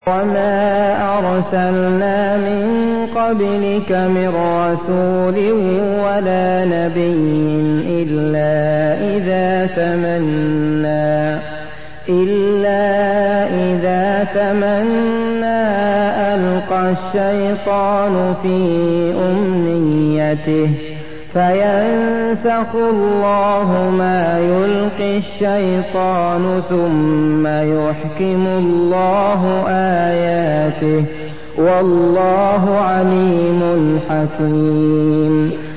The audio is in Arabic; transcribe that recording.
وما أرسلنا من قبلك من رسول ولا نبي إلا إذا تمنى ألقى الشيطان في أمنيته فينسخ الله ما يلقي الشيطان ثم يحكم الله آياته والله عليم حكيم.